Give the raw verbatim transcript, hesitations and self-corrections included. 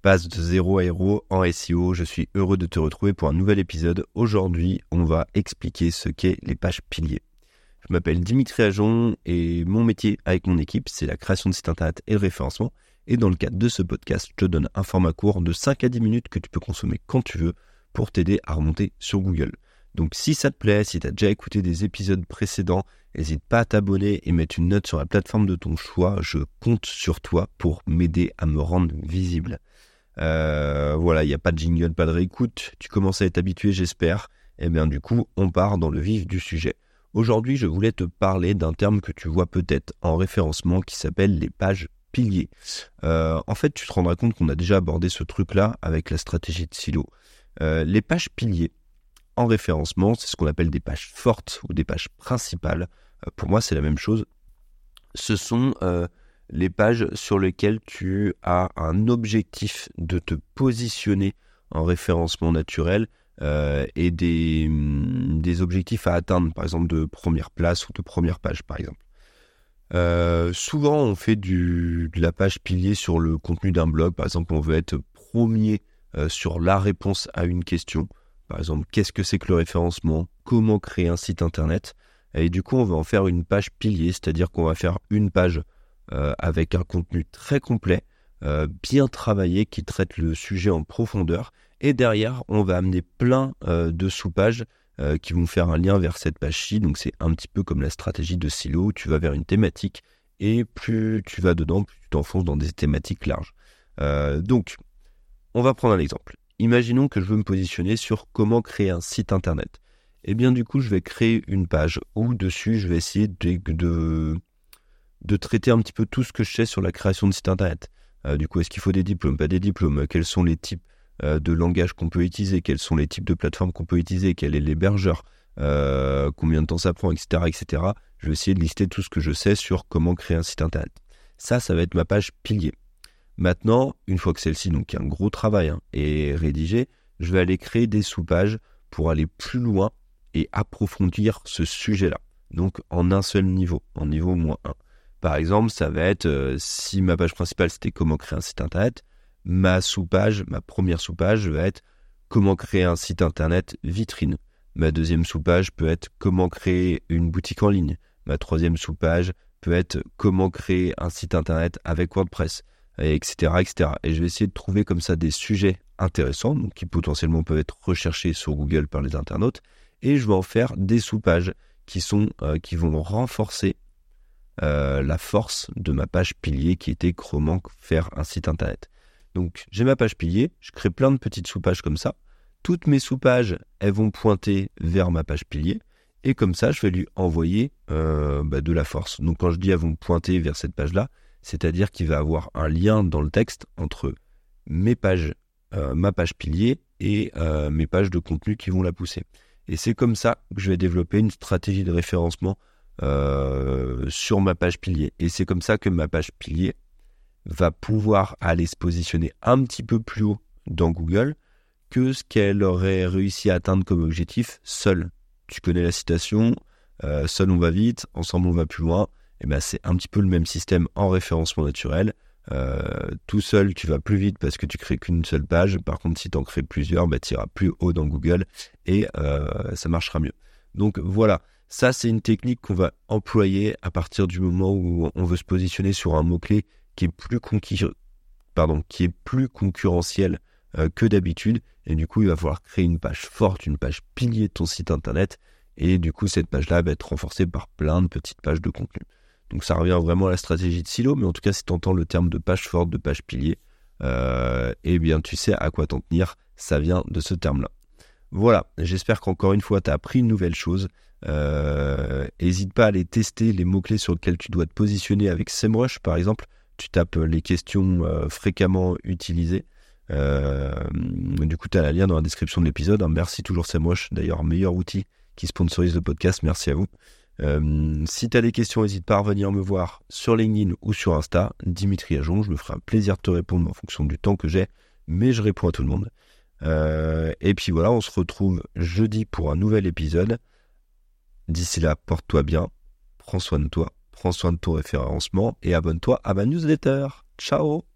passe de zéro à héros en S E O. Je suis heureux de te retrouver pour un nouvel épisode. Aujourd'hui, on va expliquer ce qu'est les pages piliers. Je m'appelle Dimitri Ajon et mon métier avec mon équipe, c'est la création de sites internet et le référencement. Et dans le cadre de ce podcast, je te donne un format court de cinq à dix minutes que tu peux consommer quand tu veux pour t'aider à remonter sur Google. Donc si ça te plaît, si tu as déjà écouté des épisodes précédents, n'hésite pas à t'abonner et mettre une note sur la plateforme de ton choix. Je compte sur toi pour m'aider à me rendre visible. Euh, voilà, il n'y a pas de jingle, pas de réécoute. Tu commences à être habitué, j'espère. Et bien du coup, on part dans le vif du sujet. Aujourd'hui, je voulais te parler d'un terme que tu vois peut-être en référencement qui s'appelle les pages piliers. Euh, en fait, tu te rendras compte qu'on a déjà abordé ce truc-là avec la stratégie de silo. Euh, les pages piliers en référencement, c'est ce qu'on appelle des pages fortes ou des pages principales. Euh, pour moi, c'est la même chose. Ce sont euh, les pages sur lesquelles tu as un objectif de te positionner en référencement naturel euh, et des, des objectifs à atteindre, par exemple de première place ou de première page, par exemple. Euh, souvent, on fait du, de la page pilier sur le contenu d'un blog. Par exemple, on veut être premier euh, sur la réponse à une question. Par exemple, qu'est-ce que c'est que le référencement ? Comment créer un site internet ? Et du coup, on va en faire une page pilier, c'est-à-dire qu'on va faire une page euh, avec un contenu très complet, euh, bien travaillé, qui traite le sujet en profondeur. Et derrière, on va amener plein euh, de sous-pages euh, qui vont faire un lien vers cette page-ci. Donc, c'est un petit peu comme la stratégie de silo, où tu vas vers une thématique et plus tu vas dedans, plus tu t'enfonces dans des thématiques larges. Euh, donc, on va prendre un exemple. Imaginons que je veux me positionner sur comment créer un site internet. Et bien du coup, je vais créer une page où dessus, je vais essayer de, de, de traiter un petit peu tout ce que je sais sur la création de site internet. Euh, du coup, est-ce qu'il faut des diplômes, pas des diplômes ? Quels sont les types euh, de langage qu'on peut utiliser ? Quels sont les types de plateformes qu'on peut utiliser ? Quel est l'hébergeur ? euh, Combien de temps ça prend, et cetera, et cetera. Je vais essayer de lister tout ce que je sais sur comment créer un site internet. Ça, ça va être ma page pilier. Maintenant, une fois que celle-ci, donc qui est un gros travail, hein, est rédigée, je vais aller créer des sous-pages pour aller plus loin et approfondir ce sujet-là. Donc en un seul niveau, en niveau moins un. Par exemple, ça va être, euh, si ma page principale c'était comment créer un site internet, ma sous-page, ma première sous-page va être comment créer un site internet vitrine. Ma deuxième sous-page peut être comment créer une boutique en ligne. Ma troisième sous-page peut être comment créer un site internet avec WordPress. Etc, et cetera. Et je vais essayer de trouver comme ça des sujets intéressants, donc qui potentiellement peuvent être recherchés sur Google par les internautes, et je vais en faire des sous-pages qui sont euh, qui vont renforcer euh, la force de ma page pilier qui était comment faire un site internet. Donc j'ai ma page pilier, je crée plein de petites sous-pages comme ça. Toutes mes sous-pages, elles vont pointer vers ma page pilier, et comme ça, je vais lui envoyer euh, bah, de la force. Donc quand je dis elles vont pointer vers cette page-là, c'est-à-dire qu'il va avoir un lien dans le texte entre mes pages, euh, ma page pilier et euh, mes pages de contenu qui vont la pousser. Et c'est comme ça que je vais développer une stratégie de référencement euh, sur ma page pilier. Et c'est comme ça que ma page pilier va pouvoir aller se positionner un petit peu plus haut dans Google que ce qu'elle aurait réussi à atteindre comme objectif seule. Tu connais la citation, euh, seul on va vite, ensemble on va plus loin. Et ben c'est un petit peu le même système en référencement naturel. Euh, tout seul, tu vas plus vite parce que tu crées qu'une seule page. Par contre, si tu en crées plusieurs, ben, tu iras plus haut dans Google et euh, ça marchera mieux. Donc voilà, ça c'est une technique qu'on va employer à partir du moment où on veut se positionner sur un mot-clé qui est plus, conquis, pardon, qui est plus concurrentiel euh, que d'habitude. Et du coup, il va falloir créer une page forte, une page pilier de ton site internet. Et du coup, cette page-là va être renforcée par plein de petites pages de contenu. Donc ça revient vraiment à la stratégie de silo, mais en tout cas, si tu entends le terme de page forte, de page pilier, euh, eh bien tu sais à quoi t'en tenir, ça vient de ce terme-là. Voilà, j'espère qu'encore une fois, tu as appris une nouvelle chose. Euh, n'hésite pas à aller tester les mots-clés sur lesquels tu dois te positionner avec SEMrush, par exemple. Tu tapes les questions euh, fréquemment utilisées. Euh, du coup, tu as la lien dans la description de l'épisode. Merci toujours SEMrush, d'ailleurs, meilleur outil qui sponsorise le podcast. Merci à vous. Euh, si tu as des questions, n'hésite pas à revenir me voir sur LinkedIn ou sur Insta, Dimitri Ajon. Je me ferai un plaisir de te répondre en fonction du temps que j'ai, mais je réponds à tout le monde. Euh, et puis voilà, on se retrouve jeudi pour un nouvel épisode. D'ici là, porte-toi bien, prends soin de toi, prends soin de ton référencement et abonne-toi à ma newsletter. Ciao!